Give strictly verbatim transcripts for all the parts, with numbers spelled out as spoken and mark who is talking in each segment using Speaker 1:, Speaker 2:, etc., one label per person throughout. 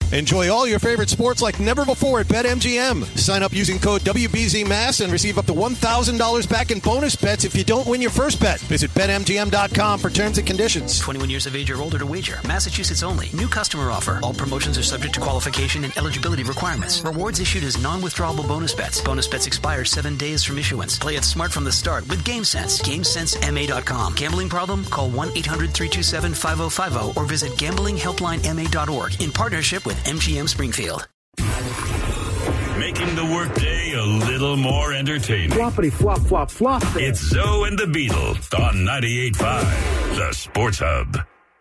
Speaker 1: Enjoy all your favorite sports like never before at BetMGM. Sign up using code W B Z M A S and receive up to one thousand dollars back in bonus bets if you don't win your first bet. Visit Bet M G M dot com for terms and conditions.
Speaker 2: twenty-one years of age or older to wager. Massachusetts only. New customer offer. All promotions are subject to qualification and eligibility requirements. Rewards issued as non-withdrawable bonus bets. Bonus bets expire seven days from issuance. Play it smart from the start with GameSense. GameSense M A dot com. Gambling problem? Call one eight hundred three two seven five oh five oh or visit gambling helpline M A dot org in partnership with M G M Springfield.
Speaker 3: Making the workday a little more entertaining.
Speaker 4: Floppity flop flop flop.
Speaker 3: It's Zoe and the Beatles on ninety-eight point five, the Sports Hub.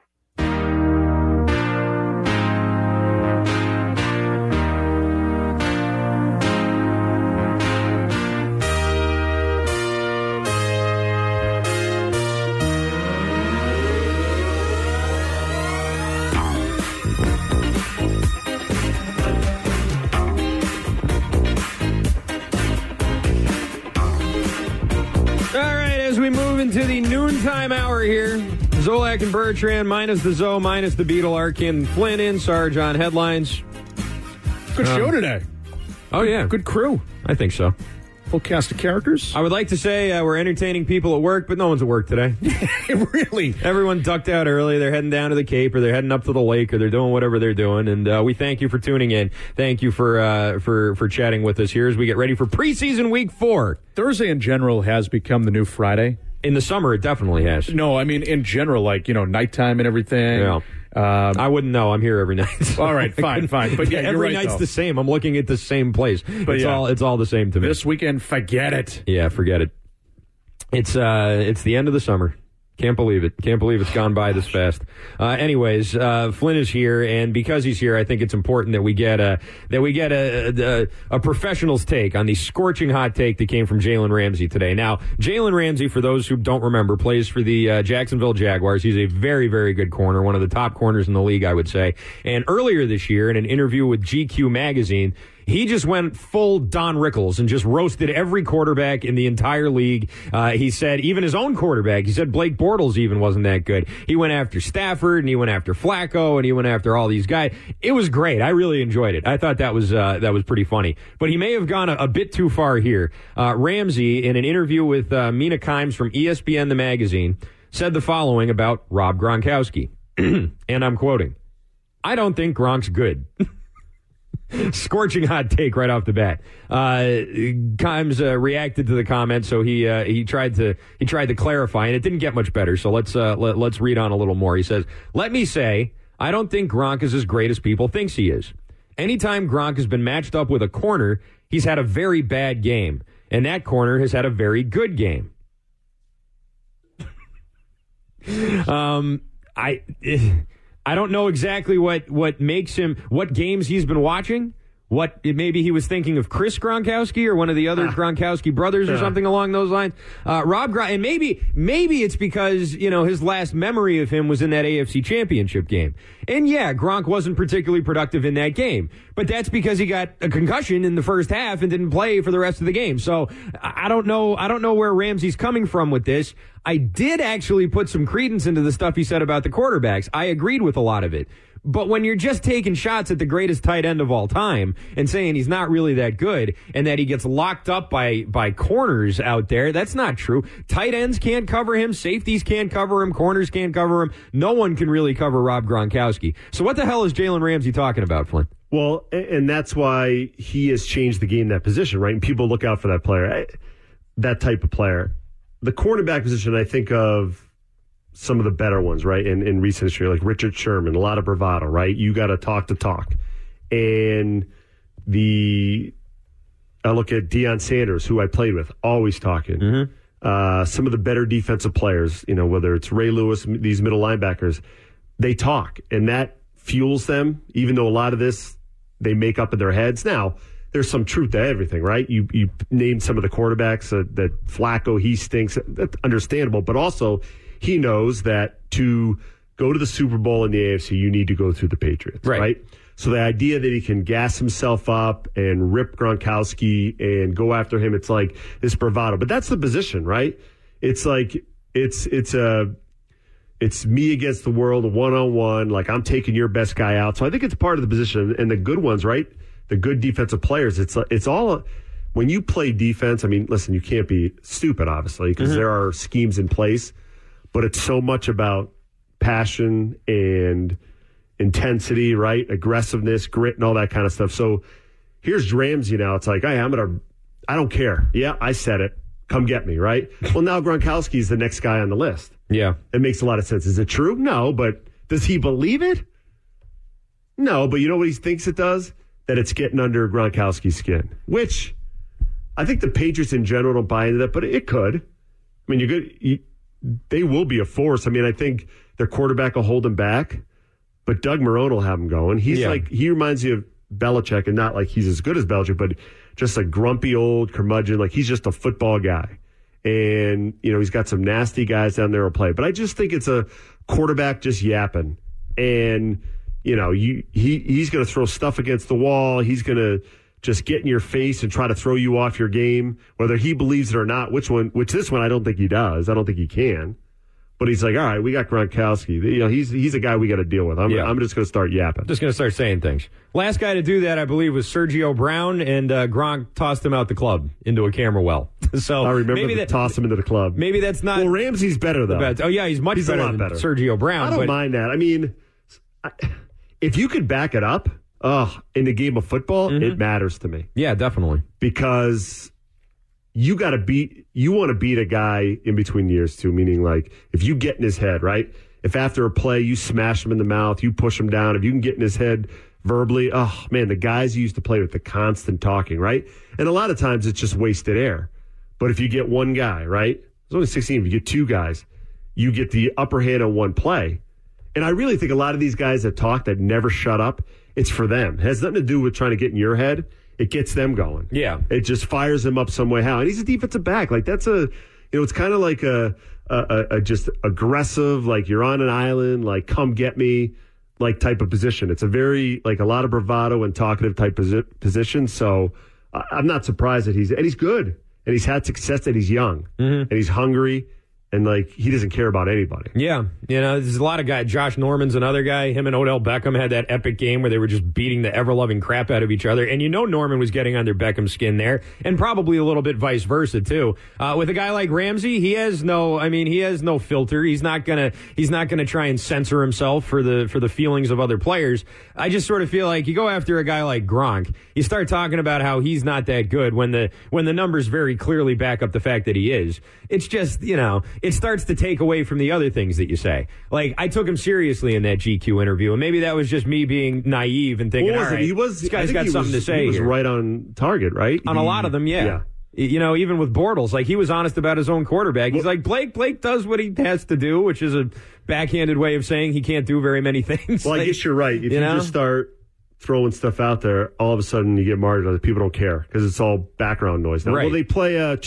Speaker 5: To the noontime hour here. Zolak and Bertrand, minus the Zoe, minus the Beetle, Arkin, Flynn in, Sarge on headlines.
Speaker 4: Good
Speaker 5: um,
Speaker 4: show today.
Speaker 5: Oh, yeah.
Speaker 4: Good crew.
Speaker 5: I think so.
Speaker 4: Full cast of characters.
Speaker 5: I would like to say uh, we're entertaining people at work, but no one's at work today.
Speaker 4: Really?
Speaker 5: Everyone ducked out early. They're heading down to the Cape, or they're heading up to the lake, or they're doing whatever they're doing. And uh, we thank you for tuning in. Thank you for uh, for for chatting with us here as we get ready for preseason week four.
Speaker 4: Thursday in general has become the new Friday.
Speaker 5: In the summer, it definitely has.
Speaker 4: No, I mean, in general, like, you know, nighttime and everything.
Speaker 5: Yeah. Um, I wouldn't know. I'm here every night. So
Speaker 4: all right, fine, fine. But yeah,
Speaker 5: every
Speaker 4: you're right,
Speaker 5: night's
Speaker 4: though.
Speaker 5: the same. I'm looking at the same place. But it's
Speaker 4: yeah.
Speaker 5: all it's all the same to me.
Speaker 4: This weekend, forget it.
Speaker 5: Yeah, forget it. It's uh, it's the end of the summer. Can't believe it. Can't believe it's gone by this fast. Uh, anyways, uh, Flynn is here, and because he's here, I think it's important that we get a that we get a a, a professional's take on the scorching hot take that came from Jalen Ramsey today. Now, Jalen Ramsey, for those who don't remember, plays for the uh, Jacksonville Jaguars. He's a very, very good corner, one of the top corners in the league, I would say. And earlier this year, in an interview with G Q magazine, he just went full Don Rickles and just roasted every quarterback in the entire league. Uh, he said even his own quarterback, he said Blake Bortles even wasn't that good. He went after Stafford, and he went after Flacco, and he went after all these guys. It was great. I really enjoyed it. I thought that was uh, that was pretty funny. But he may have gone a, a bit too far here. Uh, Ramsey, in an interview with uh, Mina Kimes from E S P N, the magazine, said the following about Rob Gronkowski. And I'm quoting, "I don't think Gronk's good." Scorching hot take right off the bat. Uh, Kimes uh, reacted to the comment, so he uh, he tried to he tried to clarify, and it didn't get much better. So let's uh, let, let's read on a little more. He says, "Let me say, I don't think Gronk is as great as people thinks he is. Anytime Gronk has been matched up with a corner, he's had a very bad game, and that corner has had a very good game." um, I. I don't know exactly what, what makes him, what games he's been watching. What, maybe he was thinking of Chris Gronkowski or one of the other ah. Gronkowski brothers or yeah. something along those lines. Uh, Rob Gronk, and maybe, maybe it's because, you know, his last memory of him was in that A F C Championship game. And yeah, Gronk wasn't particularly productive in that game, but that's because he got a concussion in the first half and didn't play for the rest of the game. So I don't know, I don't know where Ramsey's coming from with this. I did actually put some credence into the stuff he said about the quarterbacks. I agreed with a lot of it. But when you're just taking shots at the greatest tight end of all time and saying he's not really that good and that he gets locked up by, by corners out there, that's not true. Tight ends can't cover him. Safeties can't cover him. Corners can't cover him. No one can really cover Rob Gronkowski. So what the hell is Jalen Ramsey talking about, Flynn?
Speaker 6: Well, and that's why he has changed the game in that position, right? And people look out for that player, that type of player. The cornerback position, I think of some of the better ones, right, in, in recent history, like Richard Sherman, a lot of bravado, right? You got to talk to talk. And the, I look at Deion Sanders, who I played with, always talking.
Speaker 5: Mm-hmm.
Speaker 6: Uh, some of the better defensive players, you know, whether it's Ray Lewis, these middle linebackers, they talk, and that fuels them, even though a lot of this they make up in their heads. Now, there's some truth to everything, right? You you named some of the quarterbacks, uh, that Flacco, he stinks. That's understandable, but also he knows that to go to the Super Bowl in the A F C, you need to go through the Patriots, right? right? So the idea that he can gas himself up and rip Gronkowski and go after him, it's like this bravado. But that's the position, right? It's like it's it's a it's me against the world, one-on-one, like I'm taking your best guy out. So I think it's part of the position. And the good ones, right? The good defensive players, it's it's all, when you play defense, I mean, listen, you can't be stupid, obviously, because mm-hmm. there are schemes in place, but it's so much about passion and intensity, right? Aggressiveness, grit, and all that kind of stuff. So here's Ramsey now. It's like, hey, I'm going to, I don't care. Yeah, I said it. Come get me, right? Well, now Gronkowski's the next guy on the list.
Speaker 5: Yeah.
Speaker 6: It makes a lot of sense. Is it true? No, but does he believe it? No, but you know what he thinks it does? That it's getting under Gronkowski's skin, which I think the Patriots in general don't buy into that, but it could. I mean, you're good. You, they will be a force. I mean, I think their quarterback will hold them back, but Doug Marrone will have them going. He's yeah. like, he reminds you of Belichick, and not like he's as good as Belichick, but just a grumpy old curmudgeon. Like, he's just a football guy. And, you know, he's got some nasty guys down there who play. But I just think it's a quarterback just yapping. And, you know, you he he's going to throw stuff against the wall. He's going to just get in your face and try to throw you off your game, whether he believes it or not. Which one? Which this one I don't think he does. I don't think he can. But he's like, all right, we got Gronkowski. You know, he's he's a guy we got to deal with. I'm
Speaker 5: yeah.
Speaker 6: I'm just going to start yapping.
Speaker 5: Just going to start saying things. Last guy to do that, I believe, was Sergio Brown, and uh, Gronk tossed him out the club into a camera well. So
Speaker 6: I remember
Speaker 5: maybe
Speaker 6: the
Speaker 5: that,
Speaker 6: toss him into the club.
Speaker 5: Maybe that's not.
Speaker 6: Well, Ramsey's better though.
Speaker 5: Best. Oh yeah, he's much
Speaker 6: he's
Speaker 5: better
Speaker 6: a lot
Speaker 5: than
Speaker 6: better.
Speaker 5: Sergio Brown.
Speaker 6: I don't
Speaker 5: but,
Speaker 6: mind that. I mean, I, if you could back it up, oh, in the game of football, mm-hmm. it matters to me.
Speaker 5: Yeah, definitely.
Speaker 6: Because you got to beat, you want to beat a guy in between years too, meaning like if you get in his head, right? If after a play you smash him in the mouth, you push him down, if you can get in his head verbally, oh man, the guys you used to play with, the constant talking, right? And a lot of times it's just wasted air. But if you get one guy, right? There's only sixteen, if you get two guys, you get the upper hand on one play. And I really think a lot of these guys that talk, that never shut up, it's for them. It has nothing to do with trying to get in your head. It gets them going.
Speaker 5: Yeah.
Speaker 6: It just fires them up some way. How? And he's a defensive back. Like, that's a, you know, it's kind of like a, a, a just aggressive, like you're on an island, like come get me, like type of position. It's a very, like a lot of bravado and talkative type posi- position. So I, I'm not surprised that he's, and he's good. And he's had success that he's young. Mm-hmm. And he's hungry. And, like, he doesn't care about anybody.
Speaker 5: Yeah. You know, there's a lot of guys. Josh Norman's another guy. Him and Odell Beckham had that epic game where they were just beating the ever-loving crap out of each other. And you know Norman was getting under Beckham's skin there. And probably a little bit vice versa, too. Uh, with a guy like Ramsey, he has no, I mean, he has no filter. He's not going to, he's not going to try and censor himself for the, for the feelings of other players. I just sort of feel like you go after a guy like Gronk, you start talking about how he's not that good when the, when the numbers very clearly back up the fact that he is. It's just, you know, it starts to take away from the other things that you say. Like, I took him seriously in that G Q interview, and maybe that was just me being naive and thinking, all right,
Speaker 6: he was,
Speaker 5: this guy's got something
Speaker 6: was,
Speaker 5: to say
Speaker 6: He was
Speaker 5: here.
Speaker 6: right on target, right?
Speaker 5: On
Speaker 6: he,
Speaker 5: a lot of them, yeah.
Speaker 6: yeah.
Speaker 5: You know, even with Bortles, like, he was honest about his own quarterback. He's well, like, Blake, Blake does what he has to do, which is a backhanded way of saying he can't do very many things.
Speaker 6: Well,
Speaker 5: like,
Speaker 6: I guess you're right. If you, you know? just start throwing stuff out there, all of a sudden you get marginalized. People don't care because it's all background noise. Now,
Speaker 5: right.
Speaker 6: Well, they play uh,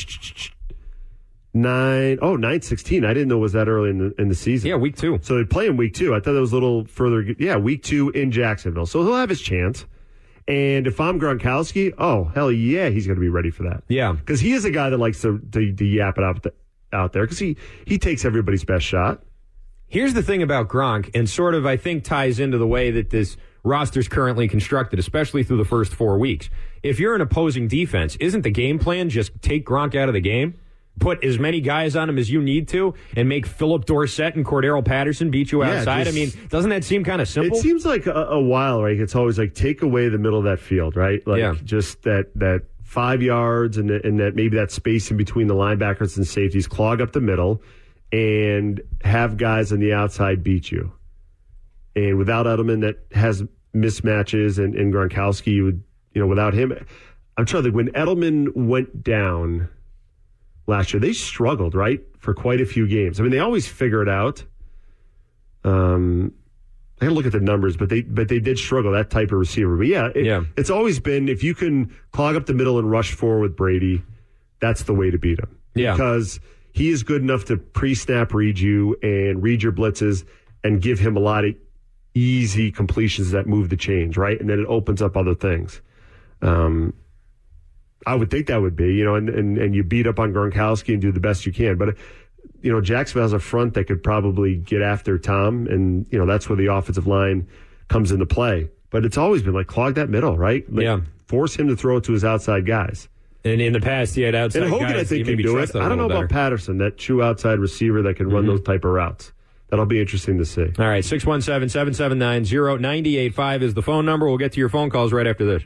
Speaker 6: nine, oh, nine sixteen. I didn't know it was that early in the in the season.
Speaker 5: Yeah, week two.
Speaker 6: So they play in week two. I thought that was a little further. Yeah, week two in Jacksonville. So he'll have his chance. And if I'm Gronkowski, oh, hell yeah, he's going to be ready for that.
Speaker 5: Yeah.
Speaker 6: Because he is a guy that likes to, to, to yap it out, out there because he, he takes everybody's best shot.
Speaker 5: Here's the thing about Gronk, and sort of I think ties into the way that this roster's currently constructed, especially through the first four weeks. If you're an opposing defense, isn't the game plan just take Gronk out of the game? Put as many guys on him as you need to and make Philip Dorsett and Cordero Patterson beat you outside? Yeah, just, I mean, doesn't that seem kind of simple?
Speaker 6: It seems like a, a while, right? It's always like take away the middle of that field, right? Like
Speaker 5: yeah.
Speaker 6: just that that five yards and, and that maybe that space in between the linebackers and safeties, clog up the middle and have guys on the outside beat you. And without Edelman, that has mismatches, and, and Gronkowski, you would, you know, without him, I'm trying to think, when Edelman went down last year, they struggled, right, for quite a few games. I mean, they always figure it out. Um, I got to look at the numbers, but they but they did struggle, that type of receiver. But yeah, it,
Speaker 5: yeah,
Speaker 6: it's always been, if you can clog up the middle and rush forward with Brady, that's the way to beat him.
Speaker 5: Yeah.
Speaker 6: Because he is good enough to pre-snap read you and read your blitzes and give him a lot of easy completions that move the chains, right? And then it opens up other things. Um, I would think that would be, you know, and, and, and you beat up on Gronkowski and do the best you can. But you know, Jacksonville has a front that could probably get after Tom, and, you know, that's where the offensive line comes into play. But it's always been like clog that middle, right? Like,
Speaker 5: yeah.
Speaker 6: Force him to throw it to his outside guys.
Speaker 5: And in the past, he had outside
Speaker 6: and Hogan,
Speaker 5: guys.
Speaker 6: I think,
Speaker 5: can
Speaker 6: do it.
Speaker 5: I
Speaker 6: I don't know
Speaker 5: better.
Speaker 6: about Patterson, that true outside receiver that can mm-hmm. run those type of routes. That'll be interesting to see.
Speaker 5: All right, six one seven, seven seven nine, zero nine eight five is the phone number. We'll get to your phone calls right after this.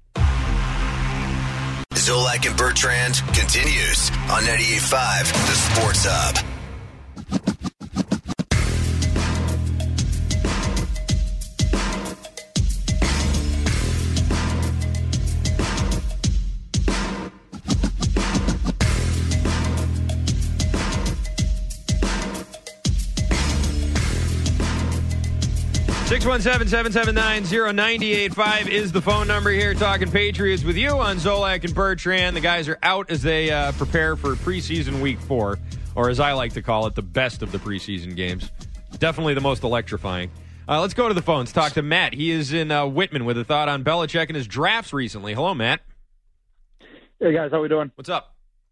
Speaker 7: Zolak and Bertrand continues on ninety-eight point five, The Sports Hub.
Speaker 5: six one seven, seven seven nine, zero nine eight five is the phone number here. Talking Patriots with you on Zolak and Bertrand. The guys are out as they uh, prepare for preseason week four, or as I like to call it, the best of the preseason games. Definitely the most electrifying. Uh, let's go to the phones. Talk to Matt. He is in uh, Whitman with a thought on Belichick and his drafts recently. Hello, Matt.
Speaker 8: Hey, guys. How we doing?
Speaker 5: What's up?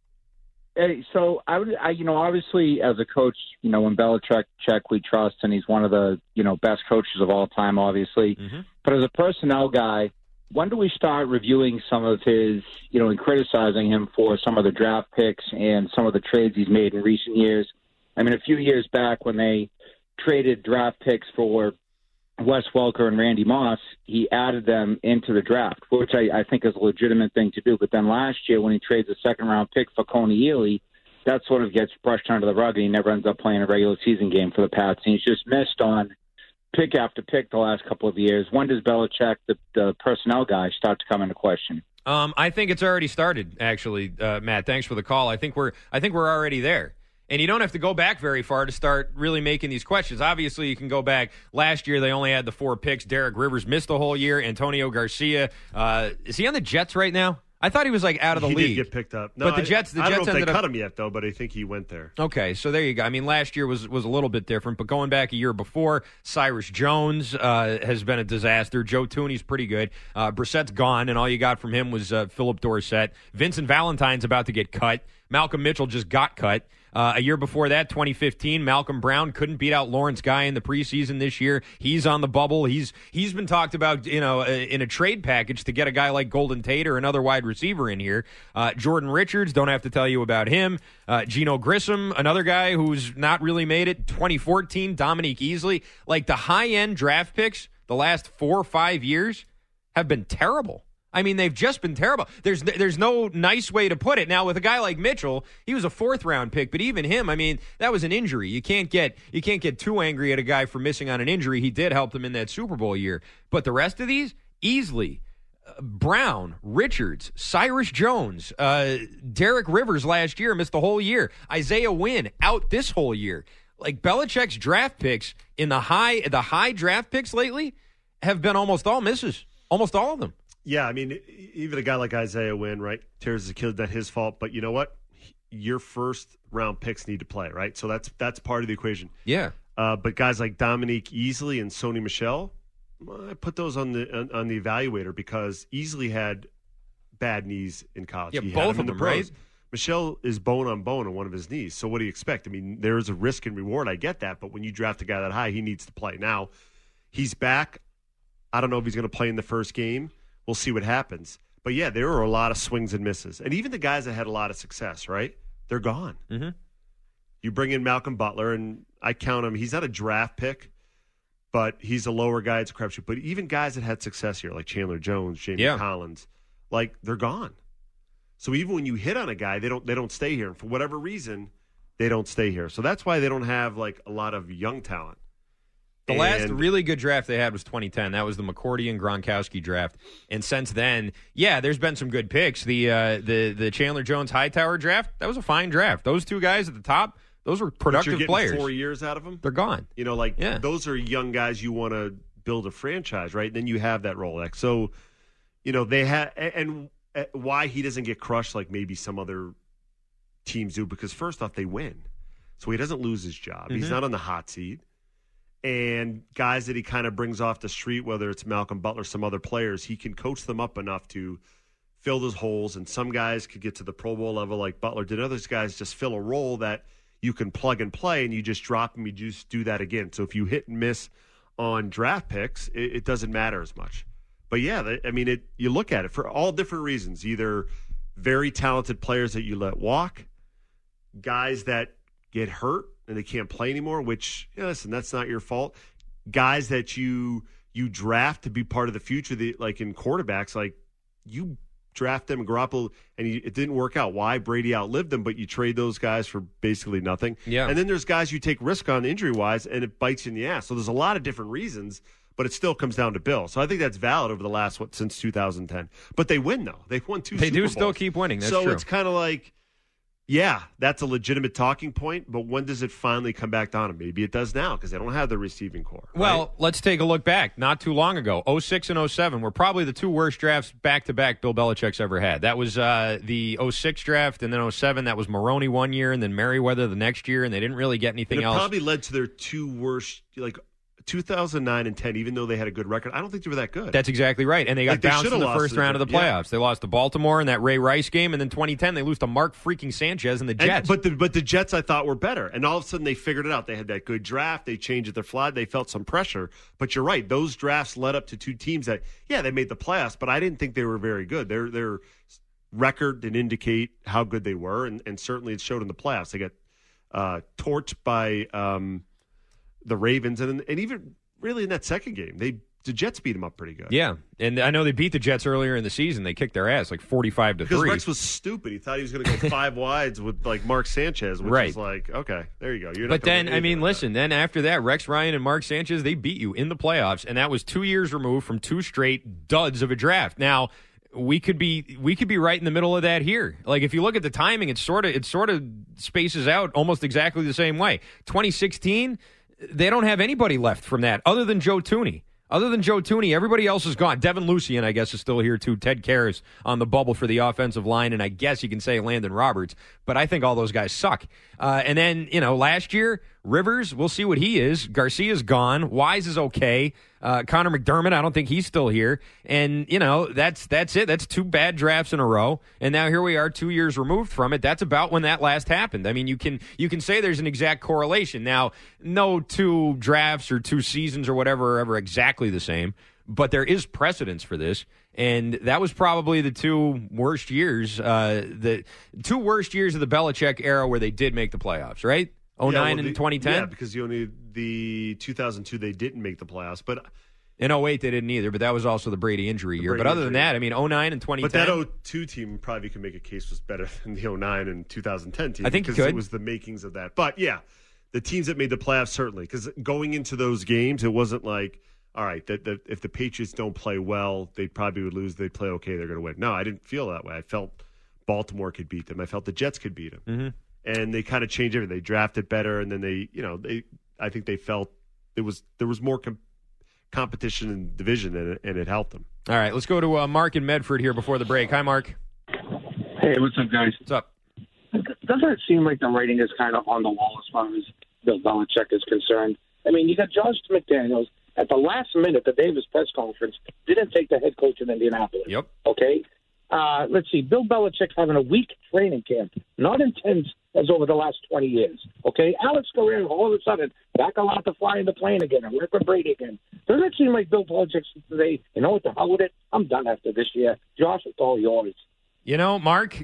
Speaker 8: Hey, so I would, I, you know, obviously as a coach, you know, when Belichick check, we trust, and he's one of the, you know, best coaches of all time, obviously. Mm-hmm. But as a personnel guy, when do we start reviewing some of his, you know, and criticizing him for some of the draft picks and some of the trades he's made in recent years? I mean, a few years back when they traded draft picks for Wes Welker and Randy Moss, he added them into the draft, which I, I think is a legitimate thing to do. But then last year when he trades a second-round pick for Coney Ealy, that sort of gets brushed under the rug, and he never ends up playing a regular season game for the Pats. And he's just missed on pick after pick the last couple of years. When does Belichick, the, the personnel guy, start to come into question?
Speaker 5: Um, I think it's already started, actually, uh, Matt. Thanks for the call. I think we're I think we're already there. And you don't have to go back very far to start really making these questions. Obviously, you can go back. Last year, they only had the four picks. Derek Rivers missed the whole year. Antonio Garcia. Uh, is he on the Jets right now? I thought he was like out of the
Speaker 6: he
Speaker 5: league.
Speaker 6: He did get picked up. No,
Speaker 5: but the Jets, the
Speaker 6: I, I
Speaker 5: Jets
Speaker 6: don't know if
Speaker 5: ended
Speaker 6: they
Speaker 5: up,
Speaker 6: cut him yet, though, but I think he went there.
Speaker 5: Okay, so there you go. I mean, last year was, was a little bit different, but going back a year before, Cyrus Jones uh, has been a disaster. Joe Tooney's pretty good. Uh, Brissett's gone, and all you got from him was uh, Philip Dorsett. Vincent Valentine's about to get cut. Malcolm Mitchell just got cut. Uh, a year before that, twenty fifteen, Malcolm Brown couldn't beat out Lawrence Guy in the preseason this year. He's on the bubble. He's he's been talked about, you know, in a trade package to get a guy like Golden Tate or another wide receiver in here. Uh, Jordan Richards, don't have to tell you about him. Uh, Geno Grissom, another guy who's not really made it. twenty fourteen, Dominique Easley. Like the high-end draft picks the last four or five years have been terrible. I mean, they've just been terrible. There's there's no nice way to put it. Now, with a guy like Mitchell, he was a fourth round pick, but even him, I mean, that was an injury. You can't get you can't get too angry at a guy for missing on an injury. He did help them in that Super Bowl year. But the rest of these, Easley, uh, Brown, Richards, Cyrus Jones, uh, Derek Rivers last year missed the whole year. Isaiah Wynn out this whole year. Like Belichick's draft picks in the high the high draft picks lately have been almost all misses. Almost all of them.
Speaker 6: Yeah, I mean, even a guy like Isaiah Wynn, right, tears his Achilles, not his fault. But you know what? Your first round picks need to play, right? So that's that's part of the equation.
Speaker 5: Yeah.
Speaker 6: Uh, but guys like Dominique Easley and Sony Michel, well, I put those on the on, on the evaluator because Easley had bad knees in college.
Speaker 5: Yeah,
Speaker 6: he
Speaker 5: both
Speaker 6: had
Speaker 5: of
Speaker 6: them,
Speaker 5: them,
Speaker 6: the pros.
Speaker 5: right?
Speaker 6: Michel is bone on bone on one of his knees. So what do you expect? I mean, there's a risk and reward. I get that. But when you draft a guy that high, he needs to play. Now, he's back. I don't know if he's going to play in the first game. We'll see what happens. But, yeah, there are a lot of swings and misses. And even the guys that had a lot of success, right, they're gone.
Speaker 5: Mm-hmm.
Speaker 6: You bring in Malcolm Butler, and I count him. He's not a draft pick, but he's a lower guy. It's a crapshoot. But even guys that had success here, like Chandler Jones, Jamie
Speaker 5: yeah.
Speaker 6: Collins, like, they're gone. So even when you hit on a guy, they don't they don't stay here. And for whatever reason, they don't stay here. So that's why they don't have, like, a lot of young talent.
Speaker 5: The
Speaker 6: and,
Speaker 5: last really good draft they had was twenty ten. That was the McCourty and Gronkowski draft. And since then, yeah, there's been some good picks. The uh, the the Chandler Jones Hightower draft, that was a fine draft. Those two guys at the top, those were productive
Speaker 6: but you're getting
Speaker 5: players.
Speaker 6: Four years out of them,
Speaker 5: they're gone.
Speaker 6: You know, like
Speaker 5: yeah.
Speaker 6: those are young guys you want to build a franchise, right? Then you have that Rolex. So, you know, they have, and, and why he doesn't get crushed like maybe some other teams do, because first off, they win, so he doesn't lose his job. Mm-hmm. He's not on the hot seat. And guys that he kind of brings off the street, whether it's Malcolm Butler, some other players, he can coach them up enough to fill those holes. And some guys could get to the Pro Bowl level like Butler did. Others guys just fill a role that you can plug and play, and you just drop them, you just do that again. So if you hit and miss on draft picks, it, it doesn't matter as much. But yeah, I mean, it. You look at it for all different reasons. Either very talented players that you let walk, guys that get hurt and they can't play anymore, which, yeah, listen, that's not your fault. Guys that you you draft to be part of the future, the, like in quarterbacks, like you draft them, Garoppolo, and he, it didn't work out. Why? Brady outlived them, but you trade those guys for basically nothing.
Speaker 5: Yeah.
Speaker 6: And then there's guys you take risk on injury-wise, and it bites you in the ass. So there's a lot of different reasons, but it still comes down to Bill. So I think that's valid over the last, what, since two thousand ten. But they win, though. They've won two
Speaker 5: They
Speaker 6: Super
Speaker 5: do
Speaker 6: Bowls.
Speaker 5: still keep winning. That's
Speaker 6: so
Speaker 5: true.
Speaker 6: it's kind of like, yeah, that's a legitimate talking point, but when does it finally come back down? Maybe it does now because they don't have the receiving core.
Speaker 5: Well,
Speaker 6: right?
Speaker 5: let's take a look back. Not too long ago, oh six and oh seven were probably the two worst drafts back-to-back Bill Belichick's ever had. That was uh, the oh six draft, and then oh seven, that was Maroney one year, and then Merriweather the next year, and they didn't really get anything
Speaker 6: and it
Speaker 5: else.
Speaker 6: probably led to their two worst, like two thousand nine and ten, even though they had a good record. I don't think they were that good.
Speaker 5: That's exactly right. And they got
Speaker 6: Like, they
Speaker 5: bounced
Speaker 6: should've
Speaker 5: in the
Speaker 6: lost
Speaker 5: first
Speaker 6: to the-
Speaker 5: round of the
Speaker 6: yeah.
Speaker 5: playoffs. They lost to Baltimore in that Ray Rice game, and then twenty ten, they lose to Mark freaking Sanchez and the
Speaker 6: And-
Speaker 5: Jets.
Speaker 6: but the but the Jets I thought were better, and all of a sudden they figured it out. They had that good draft. They changed their fly. They felt some pressure. But you're right; those drafts led up to two teams that, yeah, they made the playoffs, but I didn't think they were very good. Their their record didn't indicate how good they were, and, and certainly it showed in the playoffs. They got uh, torched by um, the Ravens, and and even really in that second game, they the Jets beat them up pretty good.
Speaker 5: yeah, and I know they beat the Jets earlier in the season. They kicked their ass like forty-five to
Speaker 6: Because
Speaker 5: three.
Speaker 6: Rex was stupid. He thought he was going to go five wides with like Mark Sanchez, which
Speaker 5: Right.
Speaker 6: is like, okay, there you go. You're not
Speaker 5: But
Speaker 6: gonna
Speaker 5: then,
Speaker 6: win
Speaker 5: I mean,
Speaker 6: anything with
Speaker 5: listen, then after that, Rex Ryan and Mark Sanchez, they beat you in the playoffs, and that was two years removed from two straight duds of a draft. Now, we could be we could be right in the middle of that here. Like, if you look at the timing, it's sort of it sort of spaces out almost exactly the same way. twenty sixteen, they don't have anybody left from that other than Joe Thuney. Other than Joe Thuney, everybody else is gone. Devin Lucien, I guess, is still here, too. Ted Karras on the bubble for the offensive line, and I guess you can say Landon Roberts, but I think all those guys suck. Uh, and then, you know, last year, Rivers, we'll see what he is. Garcia's gone. Wise is okay. Uh, Connor McDermott, I don't think he's still here. And, you know, that's that's it. That's two bad drafts in a row. And now here we are two years removed from it. That's about when that last happened. I mean, you can you can say there's an exact correlation. Now, no two drafts or two seasons or whatever are ever exactly the same, but there is precedence for this. And that was probably the two worst years, uh, the two worst years of the Belichick era where they did make the playoffs, right? oh nine
Speaker 6: Yeah, well, the-
Speaker 5: and twenty ten?
Speaker 6: Yeah, because you only the two thousand two they didn't make the playoffs, but
Speaker 5: In oh eight, they didn't either, but that was also the Brady injury year.
Speaker 6: Brady
Speaker 5: But other than
Speaker 6: injury.
Speaker 5: that, I mean, oh nine and twenty ten.
Speaker 6: but that oh two team probably could make a case was better than the oh nine and two thousand ten team.
Speaker 5: I think you
Speaker 6: because
Speaker 5: could.
Speaker 6: it was the makings of that. But yeah, the teams that made the playoffs certainly because going into those games, it wasn't like all right that, that if the Patriots don't play well, they probably would lose. They'd play okay, they're going to win. No, I didn't feel that way. I felt Baltimore could beat them. I felt the Jets could beat them.
Speaker 5: Mm-hmm.
Speaker 6: And they kind of changed everything. They drafted better, and then they, you know, they. I think they felt it was there was more com- competition in division, and it, and it helped them.
Speaker 5: All right, let's go to uh, Mark in Medford here before the break. Hi, Mark.
Speaker 9: Hey, what's up, guys?
Speaker 5: What's up?
Speaker 9: Doesn't it seem like the writing is kind of on the wall as far as Bill Belichick is concerned? I mean, you got Josh McDaniels at the last minute, the Davis press conference, didn't take the head coach in Indianapolis.
Speaker 5: Yep.
Speaker 9: Okay? Uh, let's see, Bill Belichick having a weak training camp, not intense as over the last twenty years. Okay? Alex Guerrero, all of a sudden, back allowed to fly in the plane again and work with Brady again. Doesn't it seem like Bill Belichick today, you know what the hell with it? I'm done after this year. Josh, it's all yours.
Speaker 5: You know, Mark,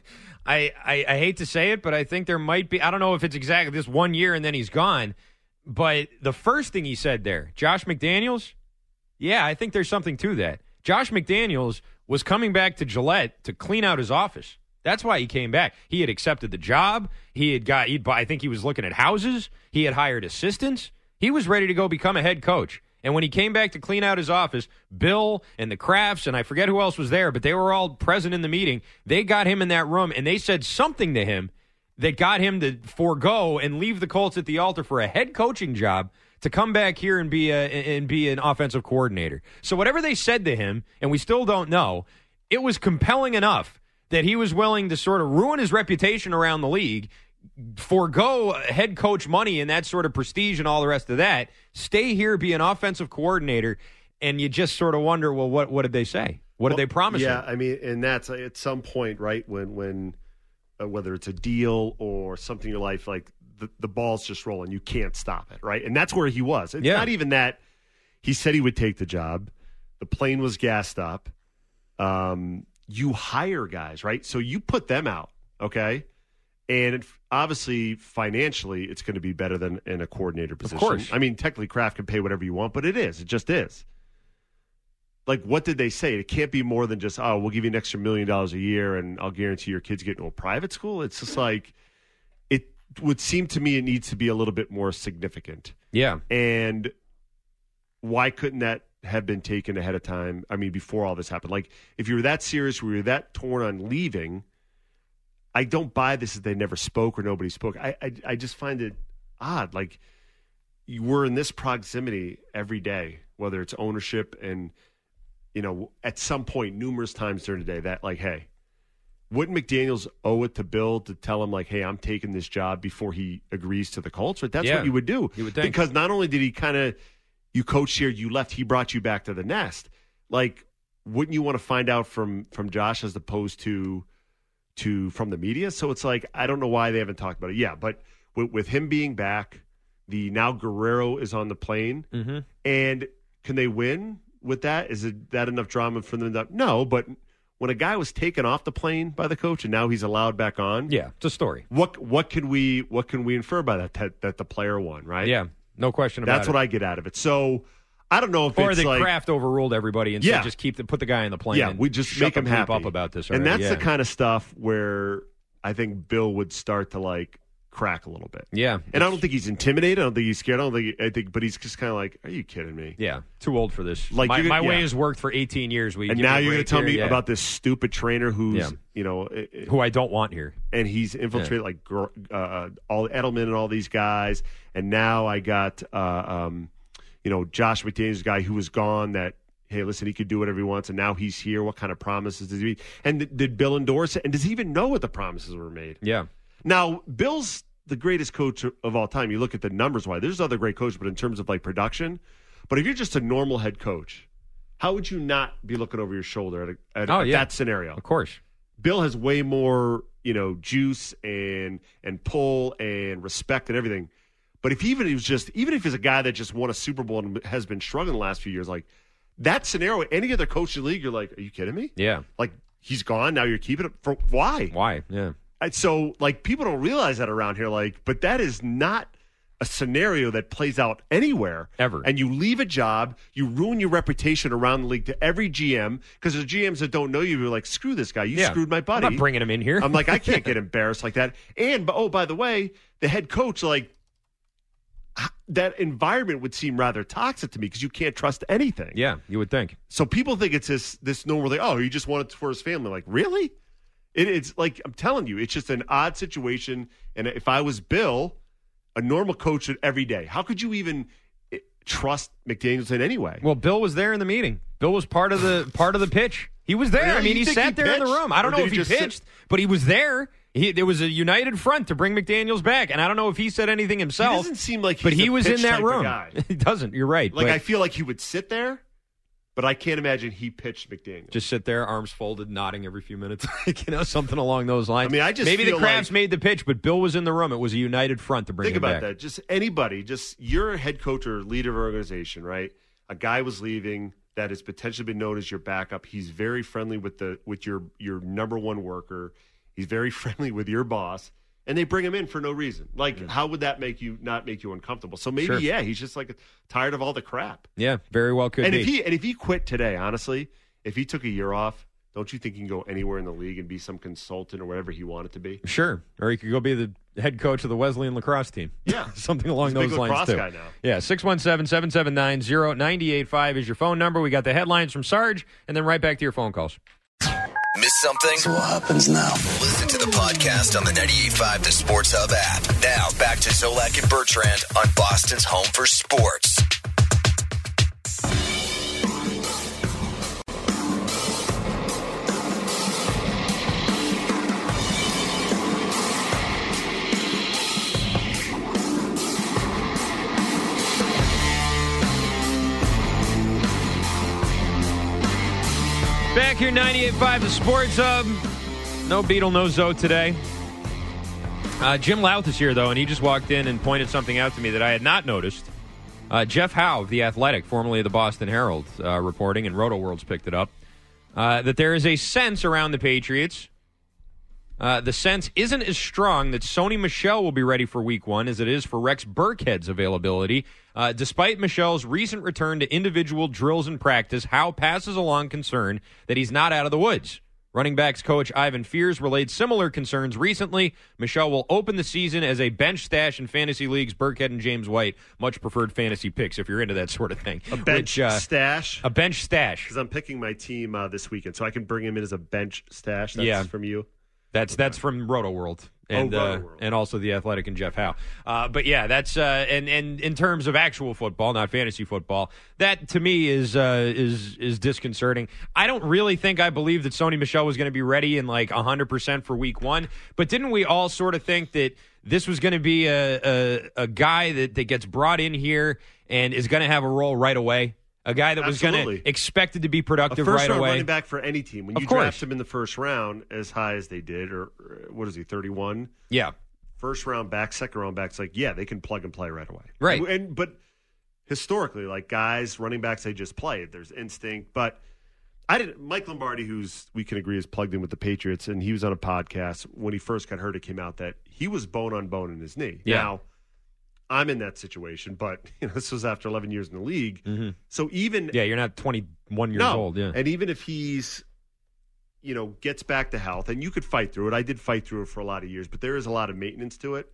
Speaker 5: I, I I hate to say it, but I think there might be, I don't know if it's exactly this one year and then he's gone, but the first thing he said there, Josh McDaniels, yeah, I think there's something to that. Josh McDaniels was coming back to Gillette to clean out his office. That's why he came back. He had accepted the job. He had got, he'd, I think he was looking at houses. He had hired assistants. He was ready to go become a head coach. And when he came back to clean out his office, Bill and the Crafts, and I forget who else was there, but they were all present in the meeting. They got him in that room, and they said something to him that got him to forego and leave the Colts at the altar for a head coaching job to come back here and be a and be an offensive coordinator. So whatever they said to him, and we still don't know, it was compelling enough that he was willing to sort of ruin his reputation around the league, forego head coach money and that sort of prestige and all the rest of that, stay here, be an offensive coordinator, and you just sort of wonder, well, what what did they say? What did
Speaker 6: Well,
Speaker 5: they promise
Speaker 6: Yeah,
Speaker 5: him?
Speaker 6: I mean, and that's at some point, right, when when uh, whether it's a deal or something in your life, like the, the ball's just rolling. You can't stop it, right? And that's where he was. It's
Speaker 5: Yeah.
Speaker 6: not even that he said he would take the job. The plane was gassed up. Um, you hire guys, right? So you put them out, okay? And it, obviously, financially, it's going to be better than in a coordinator position.
Speaker 5: Of course.
Speaker 6: I mean, technically, Kraft can pay whatever you want, but it is. It just is. Like, what did they say? It can't be more than just, oh, we'll give you an extra million dollars a year and I'll guarantee your kids get into a private school. It's just like, it would seem to me it needs to be a little bit more significant.
Speaker 5: Yeah.
Speaker 6: And why couldn't that have been taken ahead of time? I mean, before all this happened. Like, if you were that serious, we were that torn on leaving, I don't buy this as they never spoke or nobody spoke. I, I, I just find it odd. Like, you were in this proximity every day, whether it's ownership and, you know, at some point, numerous times during the day, that, like, hey, wouldn't McDaniels owe it to Bill to tell him, like, hey, I'm taking this job before he agrees to the culture? That's
Speaker 5: Yeah,
Speaker 6: what you would do.
Speaker 5: you would think.
Speaker 6: Because not only did he kind of, you coached here, you left, he brought you back to the nest. Like, wouldn't you want to find out from from Josh as opposed to to from the media? So it's like, I don't know why they haven't talked about it. Yeah, but with, with him being back, the now Guerrero is on the plane,
Speaker 5: Mm-hmm.
Speaker 6: and can they win with that? Is it that enough drama for them? To, no, but when a guy was taken off the plane by the coach and now he's allowed back on,
Speaker 5: Yeah, it's a story.
Speaker 6: what what can we what can we infer by that that, that the player won, right?
Speaker 5: Yeah, no question about
Speaker 6: That's
Speaker 5: it.
Speaker 6: what I get out of it. So I don't know if
Speaker 5: Or
Speaker 6: it's
Speaker 5: that
Speaker 6: like
Speaker 5: Kraft overruled everybody and
Speaker 6: Yeah.
Speaker 5: said just keep the, put the guy in the plane.
Speaker 6: yeah,
Speaker 5: and
Speaker 6: we just
Speaker 5: shut
Speaker 6: make
Speaker 5: the
Speaker 6: him
Speaker 5: bleep
Speaker 6: happy
Speaker 5: up about this.
Speaker 6: and
Speaker 5: already.
Speaker 6: that's
Speaker 5: yeah.
Speaker 6: the kind of stuff where I think Bill would start to like crack a little bit.
Speaker 5: Yeah,
Speaker 6: And I don't think he's intimidated. I don't think he's scared. I don't think. I think, but he's just kind of like, "Are you kidding me?"
Speaker 5: Yeah, too old for this.
Speaker 6: Like,
Speaker 5: my
Speaker 6: you're
Speaker 5: my
Speaker 6: gonna-
Speaker 5: way
Speaker 6: yeah.
Speaker 5: has worked for eighteen years. Will you
Speaker 6: And
Speaker 5: give
Speaker 6: now
Speaker 5: me a
Speaker 6: you're going
Speaker 5: break
Speaker 6: to tell
Speaker 5: here?
Speaker 6: me
Speaker 5: Yeah.
Speaker 6: about this stupid trainer who's,
Speaker 5: Yeah.
Speaker 6: you know, it- it-
Speaker 5: who I don't want here.
Speaker 6: and he's infiltrated like gr- uh, all Edelman and all these guys. And now I got, uh, um, you know, Josh McDaniels, guy who was gone. That hey, listen, he could do whatever he wants, and now he's here. What kind of promises does he make? And th- did Bill endorse it? And does he even know what the promises were made?
Speaker 5: Yeah,
Speaker 6: Now, Bill's the greatest coach of all time. You look at the numbers wise. There's other great coaches, but in terms of like production, but if you're just a normal head coach, how would you not be looking over your shoulder at, a, at,
Speaker 5: Oh,
Speaker 6: at
Speaker 5: yeah.
Speaker 6: that scenario?
Speaker 5: of course.
Speaker 6: Bill has way more, you know, juice and and pull and respect and everything. But if even he was just, even if he's a guy that just won a Super Bowl and has been struggling the last few years, like that scenario, any other coach in the league, you're like, are you kidding me?
Speaker 5: Yeah.
Speaker 6: Like he's gone, now you're keeping it for why?
Speaker 5: Why? Yeah.
Speaker 6: And so, like, people don't realize that around here. Like, but that is not a scenario that plays out anywhere
Speaker 5: Ever.
Speaker 6: And you leave a job, you ruin your reputation around the league to every G M because the G Ms that don't know you, you're like, screw this guy. You
Speaker 5: Yeah.
Speaker 6: screwed my buddy.
Speaker 5: I'm not bringing him in here.
Speaker 6: I'm like, I can't get embarrassed like that. And but oh, by the way, the head coach, like, h- that environment would seem rather toxic to me because you can't trust anything.
Speaker 5: Yeah, you would think.
Speaker 6: So people think it's this this normal, like, oh, he just wanted it for his family. Like, really? It, it's like, I'm telling you, it's just an odd situation. And if I was Bill, a normal coach would every day, how could you even eh, trust McDaniels in any way?
Speaker 5: Well, Bill was there in the meeting. Bill was part of the part of the pitch. He was there.
Speaker 6: Really?
Speaker 5: I mean,
Speaker 6: You
Speaker 5: he
Speaker 6: think
Speaker 5: sat
Speaker 6: he
Speaker 5: there in the
Speaker 6: pitched?
Speaker 5: room. I don't
Speaker 6: Or
Speaker 5: know
Speaker 6: did
Speaker 5: if
Speaker 6: he
Speaker 5: he
Speaker 6: just sit-
Speaker 5: pitched, but he was there. He, there was a united front to bring McDaniels back, and I don't know if he said anything
Speaker 6: he
Speaker 5: himself.
Speaker 6: doesn't seem like he's
Speaker 5: but he
Speaker 6: a
Speaker 5: was in
Speaker 6: pitch
Speaker 5: that
Speaker 6: type of
Speaker 5: room.
Speaker 6: guy.
Speaker 5: He doesn't. You're right.
Speaker 6: Like,
Speaker 5: but
Speaker 6: I feel like he would sit there, but I can't imagine he pitched McDaniels.
Speaker 5: just sit there, arms folded, nodding every few minutes, like, you know, something along those lines.
Speaker 6: I mean, I just
Speaker 5: maybe the
Speaker 6: feel
Speaker 5: Crabs
Speaker 6: like-
Speaker 5: made the pitch, but Bill was in the room. It was a united front to bring
Speaker 6: Think
Speaker 5: him
Speaker 6: about
Speaker 5: back.
Speaker 6: that. Just anybody, just you're a head coach or leader of an organization, right? A guy was leaving that has potentially been known as your backup. He's very friendly with the with your your number one worker. He's very friendly with your boss, and they bring him in for no reason. Like, how would that make you not make you uncomfortable? So maybe,
Speaker 5: Sure.
Speaker 6: yeah, he's just like tired of all the crap.
Speaker 5: Yeah, very well could
Speaker 6: and
Speaker 5: be.
Speaker 6: if he and if he quit today, honestly, if he took a year off, don't you think he can go anywhere in the league and be some consultant or whatever he wanted to be?
Speaker 5: Sure. Or he could go be the head coach of the Wesleyan lacrosse team.
Speaker 6: Yeah.
Speaker 5: Something along
Speaker 6: He's a big
Speaker 5: those lines,
Speaker 6: lacrosse
Speaker 5: too.
Speaker 6: guy now.
Speaker 5: Yeah, six one seven, seven seven nine, zero nine eight five is your phone number. We got the headlines from Sarge, and then right back to your phone calls.
Speaker 7: Miss something?
Speaker 10: So what happens now?
Speaker 7: Listen to the podcast on the ninety-eight point five The Sports Hub app. Now back to Zolak and Bertrand on Boston's home for sports.
Speaker 5: Back here, ninety-eight point five The Sports Hub. No Beetle, no Zoe today. Uh, Jim Louth is here, though, and he just walked in and pointed something out to me that I had not noticed. Uh, Jeff Howe of The Athletic, formerly of the Boston Herald, uh, reporting, and Roto World's picked it up, uh, that there is a sense around the Patriots. Uh, the sense isn't as strong that Sony Michel will be ready for week one as it is for Rex Burkhead's availability. Uh, despite Michel's recent return to individual drills and practice, Howe passes along concern that he's not out of the woods. Running backs coach Ivan Fears relayed similar concerns recently. Michel will open the season as a bench stash in fantasy leagues. Burkhead and James White, much preferred fantasy picks if you're into that sort of thing.
Speaker 6: A bench
Speaker 5: Which, uh,
Speaker 6: stash?
Speaker 5: A bench stash.
Speaker 6: Because I'm picking my team uh, this weekend, so I can bring him in as a bench stash. That's
Speaker 5: Yeah.
Speaker 6: from you?
Speaker 5: That's that's from Roto World. And,
Speaker 6: oh, Roto
Speaker 5: uh,
Speaker 6: World.
Speaker 5: and also The Athletic and Jeff Howe. Uh, but yeah, that's uh, and and in terms of actual football, not fantasy football, that to me is uh, is is disconcerting. I don't really think I believe that Sony Michel was going to be ready in like one hundred percent for week one. But didn't we all sort of think that this was going to be a, a a guy that, that gets brought in here and is going to have a role right away? A guy that was going to expected to be productive
Speaker 6: a first
Speaker 5: right
Speaker 6: round
Speaker 5: away.
Speaker 6: running back for any team. When
Speaker 5: Of
Speaker 6: you
Speaker 5: course.
Speaker 6: draft him in the first round as high as they did, or, or what is he, thirty-one?
Speaker 5: Yeah.
Speaker 6: First round back, second round backs, like, yeah, they can plug and play right away.
Speaker 5: Right.
Speaker 6: And, and But historically, like guys, running backs, they just play. There's instinct. But I didn't. Mike Lombardi, who's we can agree is plugged in with the Patriots, and he was on a podcast when he first got hurt. It came out that he was bone on bone in his knee.
Speaker 5: Yeah.
Speaker 6: Now, I'm in that situation, but you know, this was after eleven years in the league.
Speaker 5: Mm-hmm.
Speaker 6: So even
Speaker 5: Yeah, you're not twenty-one years
Speaker 6: no,
Speaker 5: old. Yeah.
Speaker 6: and even if he's, you know, gets back to health, and you could fight through it. I did fight through it for a lot of years, but there is a lot of maintenance to it.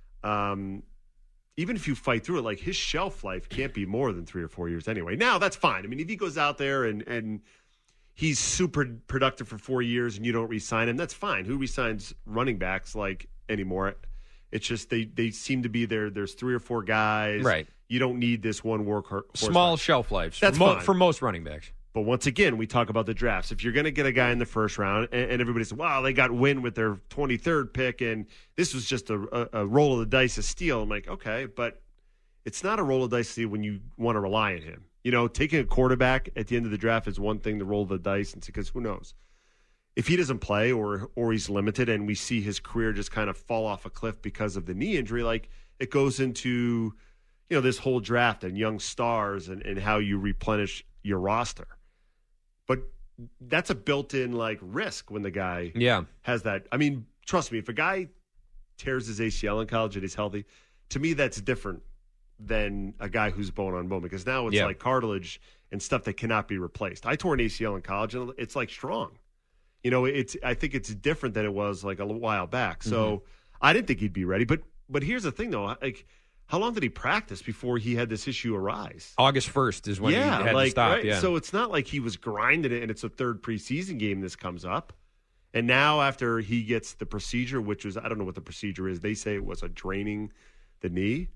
Speaker 6: Um, even if you fight through it, like his shelf life can't be more than three or four years anyway. Now that's fine. I mean, if he goes out there and and he's super productive for four years and you don't re-sign him, that's fine. Who re-signs running backs like anymore? It's just they, they seem to be there. There's three or four guys.
Speaker 5: Right.
Speaker 6: You don't need this one workhorse.
Speaker 5: Small shelf lives.
Speaker 6: That's
Speaker 5: for, mo-
Speaker 6: fine.
Speaker 5: for most running backs.
Speaker 6: But once again, we talk about the drafts. If you're going to get a guy in the first round, and, and everybody says, wow, they got win with their twenty-third pick, and this was just a, a, a roll of the dice, a steal. I'm like, okay, but it's not a roll of the dice steal when you want to rely on him. You know, taking a quarterback at the end of the draft is one thing to roll the dice, and because who knows? If he doesn't play or or he's limited and we see his career just kind of fall off a cliff because of the knee injury, like it goes into, you know, this whole draft and young stars and, and how you replenish your roster. But that's a built-in like risk when the guy
Speaker 5: Yeah.
Speaker 6: has that. I mean, trust me, if a guy tears his A C L in college and he's healthy, to me that's different than a guy who's bone on bone, because now it's
Speaker 5: Yeah.
Speaker 6: like cartilage and stuff that cannot be replaced. I tore an A C L in college and it's like strong. You know, it's. I think it's different than it was like a while back. So
Speaker 5: Mm-hmm.
Speaker 6: I didn't think he'd be ready. But but here's the thing, though. Like, how long did he practice before he had this issue arise?
Speaker 5: August first is when
Speaker 6: yeah,
Speaker 5: he had
Speaker 6: like
Speaker 5: to stop.
Speaker 6: right?
Speaker 5: Yeah.
Speaker 6: So it's not like he was grinding it, and it's a third preseason game. This comes up, and now after he gets the procedure, which was I don't know what the procedure is. They say it was a draining the knee.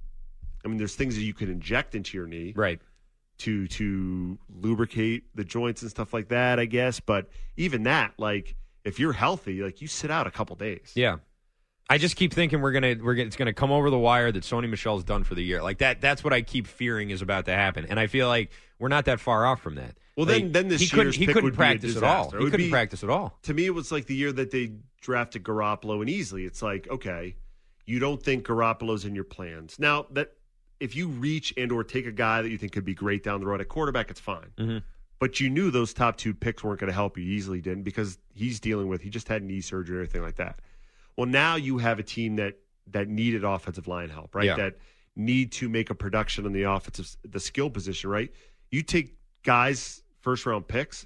Speaker 6: I mean, there's things that you can inject into your knee,
Speaker 5: right.
Speaker 6: to to lubricate the joints and stuff like that, I guess. But even that, like, if you're healthy, like, you sit out a couple days.
Speaker 5: Yeah. I just keep thinking we're gonna we're gonna, it's gonna come over the wire that Sony Michel's done for the year. Like that that's what I keep fearing is about to happen. And I feel like we're not that far off from that.
Speaker 6: Well,
Speaker 5: Like,
Speaker 6: then then this
Speaker 5: he couldn't
Speaker 6: year's
Speaker 5: he
Speaker 6: pick
Speaker 5: couldn't
Speaker 6: would be a
Speaker 5: practice at all.
Speaker 6: disaster. It
Speaker 5: He
Speaker 6: would
Speaker 5: couldn't
Speaker 6: be-
Speaker 5: practice at all.
Speaker 6: To me, it was like the year that they drafted Garoppolo and Easley. It's like, okay, you don't think Garoppolo's in your plans. Now, that if you reach and or take a guy that you think could be great down the road at quarterback, it's fine.
Speaker 5: Mm-hmm.
Speaker 6: But you knew those top two picks weren't going to help you. Easley didn't, because he's dealing with, he just had knee surgery and everything like that. Well, now you have a team that that needed offensive line help, right?
Speaker 5: Yeah.
Speaker 6: That need to make a production on the offensive, the skill position, right? You take guys, first round picks,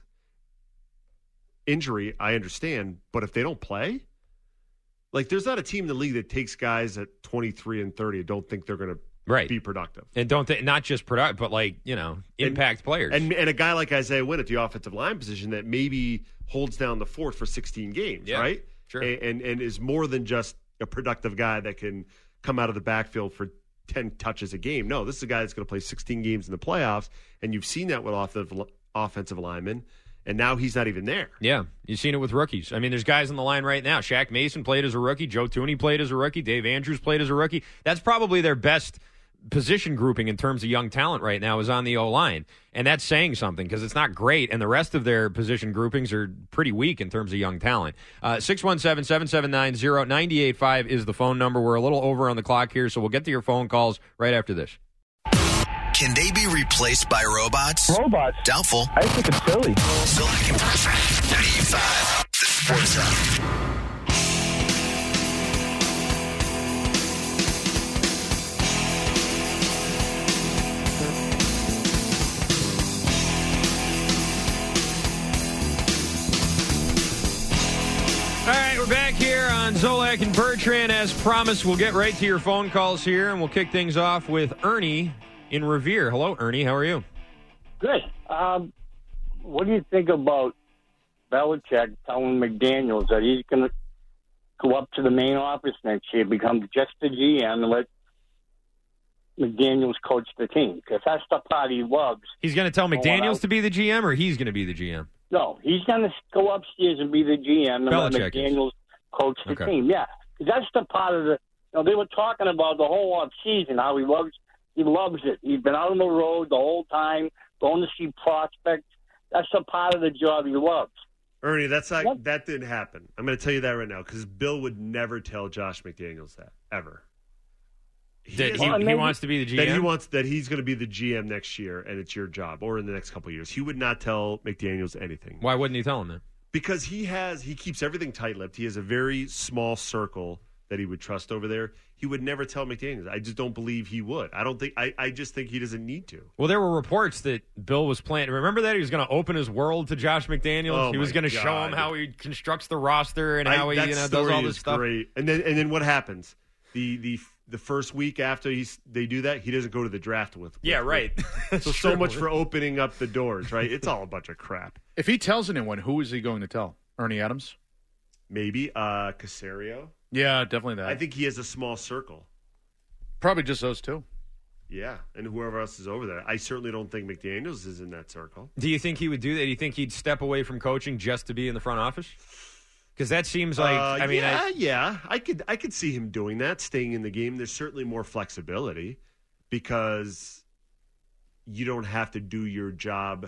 Speaker 6: injury, I understand, but if they don't play, like there's not a team in the league that takes guys at twenty-three and thirty and don't think they're going to
Speaker 5: Right.
Speaker 6: be productive.
Speaker 5: And don't th- not just product, but like, you know, impact
Speaker 6: and,
Speaker 5: players.
Speaker 6: And and a guy like Isaiah Wynn at the offensive line position that maybe holds down the fort for sixteen games,
Speaker 5: Yeah,
Speaker 6: right?
Speaker 5: sure.
Speaker 6: And, and and is more than just a productive guy that can come out of the backfield for ten touches a game. No, this is a guy that's going to play sixteen games in the playoffs, and you've seen that with offensive offensive linemen, and now he's not even there.
Speaker 5: Yeah, you've seen it with rookies. I mean, there's guys on the line right now. Shaq Mason played as a rookie. Joe Thuney played as a rookie. Dave Andrews played as a rookie. That's probably their best position grouping in terms of young talent right now is on the O-line. And that's saying something because it's not great, and the rest of their position groupings are pretty weak in terms of young talent. Uh, six one seven, seven seven nine, zero nine eight five is the phone number. We're a little over on the clock here, so we'll get to your phone calls right after this.
Speaker 7: Can they be replaced by robots?
Speaker 10: Robots?
Speaker 7: Doubtful.
Speaker 10: I think it's silly.
Speaker 7: Zolak and Bertrand, ninety-eight point five, the Sports Hub.
Speaker 5: All right, we're back here on Zolak and Bertrand. As promised, we'll get right to your phone calls here, and we'll kick things off with Ernie in Revere. Hello, Ernie. How are you?
Speaker 11: Good. Um, what do you think about Belichick telling McDaniels that he's going to go up to the main office next year, become just the G M, and let McDaniels coach the team? Because that's the part he loves.
Speaker 5: He's going to tell McDaniels to be the G M, or he's going to be the G M?
Speaker 11: No, he's going to go upstairs and be the G M and
Speaker 5: Belichick
Speaker 11: let McDaniels
Speaker 5: is.
Speaker 11: coach the
Speaker 5: Okay.
Speaker 11: team. Yeah, 'cause that's the part of the. You know, they were talking about the whole off season how he loves. He loves it. He's been out on the road the whole time, going to see prospects. That's the part of the job he loves.
Speaker 6: Ernie, that's not,
Speaker 11: What?
Speaker 6: that didn't happen. I'm going to tell you that right now because Bill would never tell Josh McDaniels that ever.
Speaker 5: That
Speaker 6: has-
Speaker 5: he,
Speaker 11: Well,
Speaker 5: he
Speaker 11: maybe-
Speaker 5: wants to be the G M?
Speaker 6: that he wants that he's going to be the G M next year, and it's your job, or in the next couple of years. He would not tell McDaniels anything.
Speaker 5: Why wouldn't he tell him that?
Speaker 6: Because he has he keeps everything tight-lipped. He has a very small circle that he would trust over there. He would never tell McDaniels. I just don't believe he would. I don't think. I, I just think he doesn't need to.
Speaker 5: Well, there were reports that Bill was planning. Remember that? He was going to open his world to Josh McDaniels.
Speaker 6: Oh,
Speaker 5: he was
Speaker 6: my
Speaker 5: going to show
Speaker 6: God.
Speaker 5: him how he constructs the roster and
Speaker 6: I-
Speaker 5: how he
Speaker 6: that
Speaker 5: you know, does
Speaker 6: story
Speaker 5: all this
Speaker 6: is
Speaker 5: stuff.
Speaker 6: Great. And then and then what happens? The the the first week after he's they do that, he doesn't go to the draft with. with
Speaker 5: Yeah, right.
Speaker 6: So so much for opening up the doors, right? It's all a bunch of crap.
Speaker 4: If he tells anyone, who is he going to tell? Ernie Adams?
Speaker 6: Maybe uh, Casario.
Speaker 4: Yeah, definitely that.
Speaker 6: I think he has a small circle.
Speaker 4: Probably just those two.
Speaker 6: Yeah, and whoever else is over there. I certainly don't think McDaniels is in that circle.
Speaker 5: Do you think he would do that? Do you think he'd step away from coaching just to be in the front office? Because that seems like,
Speaker 6: Uh,
Speaker 5: I mean,
Speaker 6: yeah,
Speaker 5: I,
Speaker 6: yeah, I could, I could see him doing that, staying in the game. There's certainly more flexibility because you don't have to do your job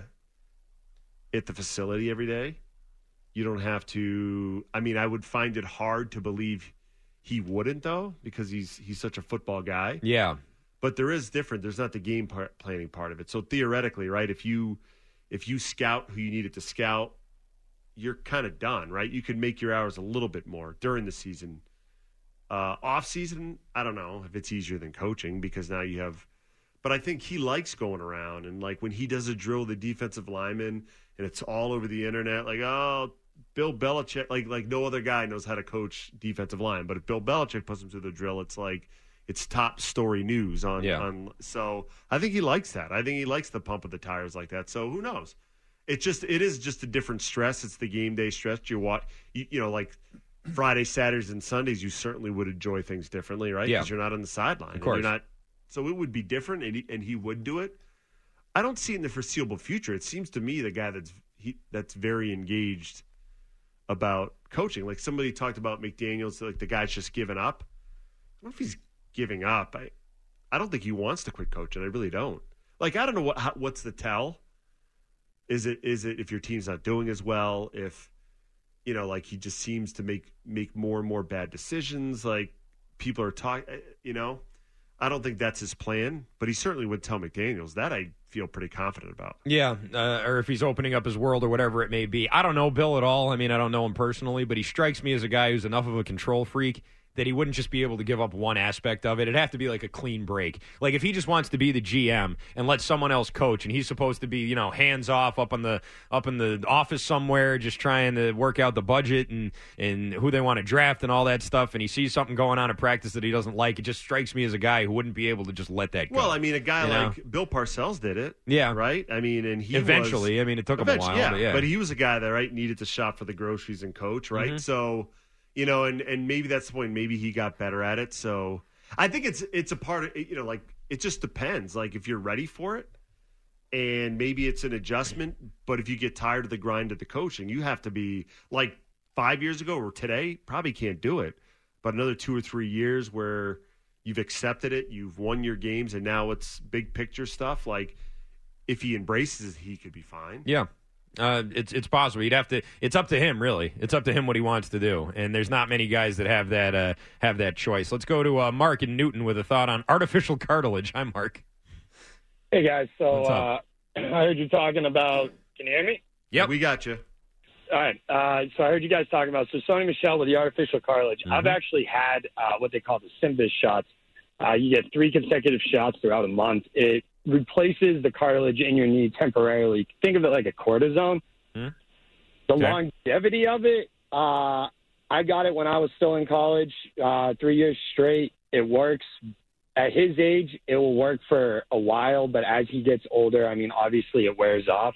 Speaker 6: at the facility every day. You don't have to. I mean, I would find it hard to believe he wouldn't, though, because he's he's such a football guy.
Speaker 5: yeah.
Speaker 6: But there is different. There's not the game part, planning part of it. So theoretically, right, if you if you scout who you needed to scout, you're kind of done, right? You can make your hours a little bit more during the season. Uh, off season, I don't know if it's easier than coaching because now you have. But I think he likes going around and like when he does a drill, the defensive lineman, and it's all over the internet, like oh, Bill Belichick, like like no other guy knows how to coach defensive line, but if Bill Belichick puts him through the drill, it's like. It's top story news on,
Speaker 5: Yeah.
Speaker 6: on. So I think he likes that. I think he likes the pump of the tires like that. So who knows? It just it is just a different stress. It's the game day stress. You watch, you, you know, like Fridays, Saturdays, and Sundays. You certainly would enjoy things differently, right?
Speaker 5: Yeah.
Speaker 6: Because you're not on the sideline.
Speaker 5: Of course.
Speaker 6: And you're not. So it would be different, and he, and he would do it. I don't see it in the foreseeable future. It seems to me the guy that's he that's very engaged about coaching. Like somebody talked about McDaniels, like the guy's just given up. I don't know if he's giving up. I, I don't think he wants to quit coaching. I really don't. Like I don't know what how, what's the tell. Is it is it if your team's not doing as well? If you know, like he just seems to make make more and more bad decisions. Like people are talking. You know, I don't think that's his plan. But he certainly would tell McDaniels that. I feel pretty confident about.
Speaker 5: Yeah, uh, or if he's opening up his world or whatever it may be. I don't know Bill at all. I mean, I don't know him personally, but he strikes me as a guy who's enough of a control freak that he wouldn't just be able to give up one aspect of it. It'd have to be like a clean break. Like if he just wants to be the G M and let someone else coach, and he's supposed to be, you know, hands off up on the up in the office somewhere, just trying to work out the budget and and who they want to draft and all that stuff, and he sees something going on at practice that he doesn't like, it just strikes me as a guy who wouldn't be able to just let that go.
Speaker 6: Well, I mean, a guy
Speaker 5: You know?
Speaker 6: like Bill Parcells did it.
Speaker 5: Yeah.
Speaker 6: Right? I mean, and he
Speaker 5: Eventually.
Speaker 6: was,
Speaker 5: I mean, it took him a
Speaker 6: eventually,
Speaker 5: while,
Speaker 6: Yeah,
Speaker 5: but yeah.
Speaker 6: but he was a guy that, right, needed to shop for the groceries and coach, right?
Speaker 5: Mhm.
Speaker 6: So, you know, and, and maybe that's the point. Maybe he got better at it. So I think it's it's a part of, you know, like, it just depends. Like, if you're ready for it, and maybe it's an adjustment, but if you get tired of the grind of the coaching, you have to be, like, five years ago or today, probably can't do it. But another two or three years where you've accepted it, you've won your games, and now it's big picture stuff. Like, if he embraces it, he could be fine.
Speaker 5: Yeah. Uh, it's it's possible. You'd have to. It's up to him, really. It's up to him what he wants to do, and there's not many guys that have that uh, have that choice. Let's go to uh, Mark in Newton with a thought on artificial cartilage. Hi, Mark.
Speaker 10: Hey guys, so uh, I heard you talking about. Can you hear me?
Speaker 5: Yep,
Speaker 6: we got you.
Speaker 10: All right. Uh, so I heard you guys talking about so Sony Michel with the artificial cartilage.
Speaker 5: Mm-hmm.
Speaker 10: I've actually had uh, what they call the Synvis shots. Uh, you get three consecutive shots throughout a month. It replaces the cartilage in your knee temporarily. Think of it like a cortisone.
Speaker 5: Mm-hmm.
Speaker 10: The
Speaker 5: okay.
Speaker 10: longevity of it, uh, I got it when I was still in college, uh, three years straight. It works. At his age, it will work for a while, but as he gets older, I mean, obviously it wears off.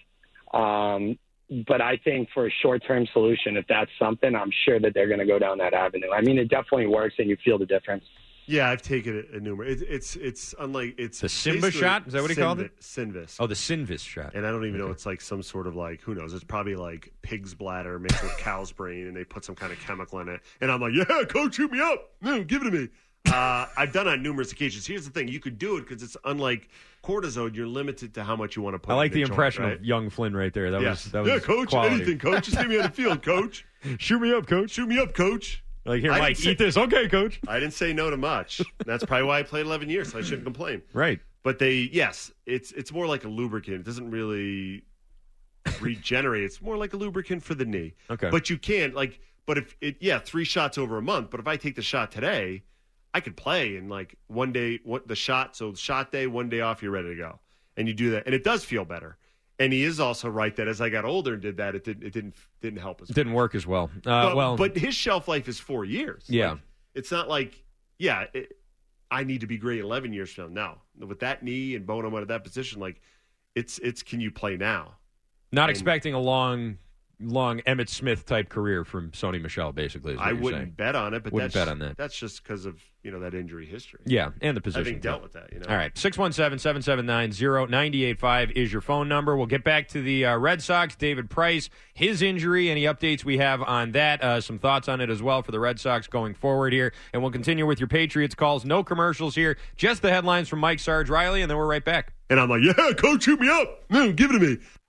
Speaker 10: Um, but I think for a short-term solution, if that's something, I'm sure that they're going to go down that avenue. I mean, it definitely works, and you feel the difference.
Speaker 6: Yeah, I've taken it a numerous. It, it's it's unlike it's
Speaker 5: the Simba shot. Is that what he
Speaker 6: Synvis,
Speaker 5: called it?
Speaker 6: Synvis.
Speaker 5: Oh, the Synvis shot.
Speaker 6: And I don't even
Speaker 5: okay.
Speaker 6: know. It's like some sort of like who knows? It's probably like pig's bladder mixed with cow's brain, and they put some kind of chemical in it. And I'm like, yeah, coach, shoot me up. No, give it to me. Uh, I've done it on numerous occasions. Here's the thing: you could do it because it's unlike cortisone. You're limited to how much you want to put.
Speaker 5: I like
Speaker 6: in
Speaker 5: the
Speaker 6: joint,
Speaker 5: impression
Speaker 6: right?
Speaker 5: of young Flynn right there. That
Speaker 6: yes.
Speaker 5: was that was
Speaker 6: yeah, coach.
Speaker 5: quality.
Speaker 6: Anything, coach. Just leave me on the field, coach.
Speaker 5: Shoot me up, coach.
Speaker 6: Shoot me up, coach.
Speaker 5: Like, here,
Speaker 6: I
Speaker 5: Mike,
Speaker 6: say,
Speaker 5: eat this. Okay, coach.
Speaker 6: I didn't say no to much. That's probably why I played eleven years, so I shouldn't complain.
Speaker 5: Right.
Speaker 6: But they, yes, it's it's more like a lubricant. It doesn't really regenerate. It's more like a lubricant for the knee.
Speaker 5: Okay.
Speaker 6: But you can't, like, but if it, yeah, three shots over a month. But if I take the shot today, I could play in like one day, what the shot, so shot day, one day off, you're ready to go. And you do that. And it does feel better. And he is also right that as I got older and did that, it didn't it didn't didn't help as
Speaker 5: It didn't work as well. Uh,
Speaker 6: but,
Speaker 5: well,
Speaker 6: but his shelf life is four years.
Speaker 5: Yeah,
Speaker 6: like, it's not like yeah, it, I need to be great eleven years from now. With that knee and bone, I'm at that position. Like it's it's can you play now?
Speaker 5: Not
Speaker 6: and,
Speaker 5: expecting a long, long Emmitt Smith type career from Sony Michel. Basically, is what
Speaker 6: I
Speaker 5: you're
Speaker 6: wouldn't
Speaker 5: saying.
Speaker 6: bet on it, but
Speaker 5: wouldn't
Speaker 6: that's,
Speaker 5: bet on that.
Speaker 6: That's just because of you know that injury history.
Speaker 5: Yeah, and the position.
Speaker 6: I think dealt
Speaker 5: too.
Speaker 6: with that. You know.
Speaker 5: All right, six one seven, seven seven nine, zero nine eight five is your phone number. We'll get back to the uh, Red Sox. David Price, his injury, any updates we have on that, uh, some thoughts on it as well for the Red Sox going forward here. And we'll continue with your Patriots calls. No commercials here, just the headlines from Mike Sarge Riley, and then we're right back.
Speaker 6: And I'm like, yeah, coach, shoot me up. No, give it to me.